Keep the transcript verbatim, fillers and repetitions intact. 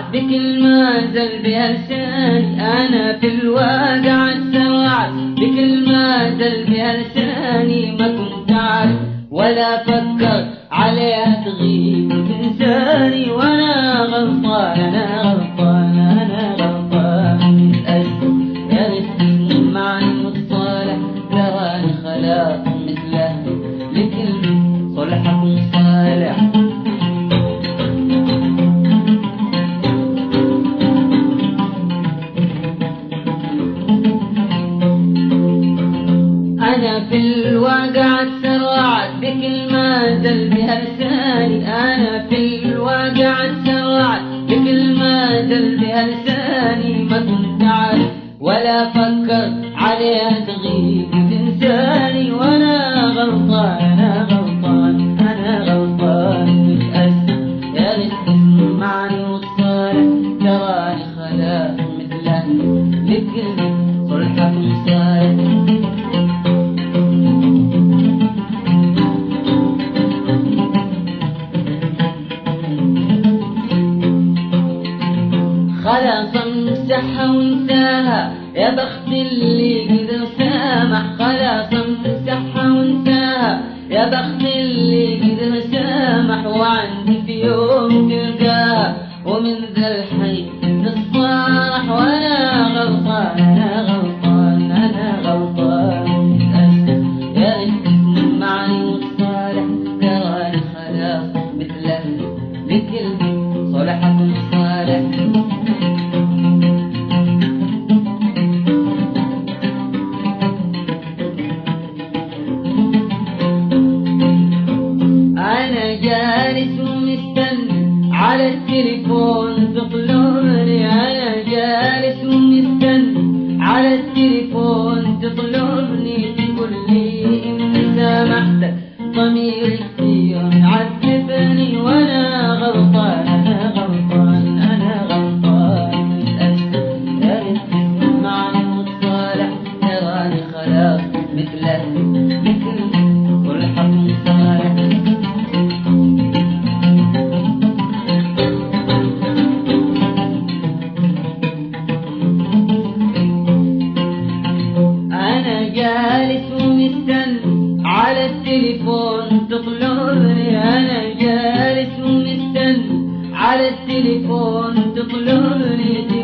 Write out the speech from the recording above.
بكل ما زل بها لساني، أنا في الواقع اتسرعت بكل ما زل بها لساني، ما كنت أعرف ولا فكرت عليها تغيب وتنساني، وأنا غلطان أنا غلطان أنا غلطان من الأسف يا ريت تسمعني وتصالح، تراني خلاص مثله لكلمة صلحكم صالح. أنا في الواقع اتسرعت بكل ما زل بها لساني، أنا في الواقع اتسرعت بكل ما زل بها لساني، ما كنت أعرف ولا فكرت عليها تغيب وتنساني، وأنا غلطان أنا غلطان أنا غلطان متأسف يا ريت تسمعني وتصالح، تراني خلاص مثله لكلمة صلحكم صالح. خلاص امسحها وانساها يا بخت اللي قدر سامح، خلاص امسحها وانساها يا بخت اللي قدر سامح، وعندي في يوم تلقاها ومن ذا الحي تتصالح، وانا غلطان انا غلطان انا غلطان متأسف يا ريت تسمعني وتصالح، تراني خلاص مثله لكلمة صلحكم صالح. أنا جالس ومستني على التليفون تطلبني، أنا جالس ومستني على التليفون تطلبني، تقول لي إني سامحتك ضميري كثير معذبني، وأنا غلطان أنا غلطان أنا غلطان متأسف يا ريت تسمعني وتصالح، تراني خلاص مثله مثل صلحكم صالح. أنا جالس ومستني على التليفون تطلبني، أنا جالس ومستني على التليفون تطلبني،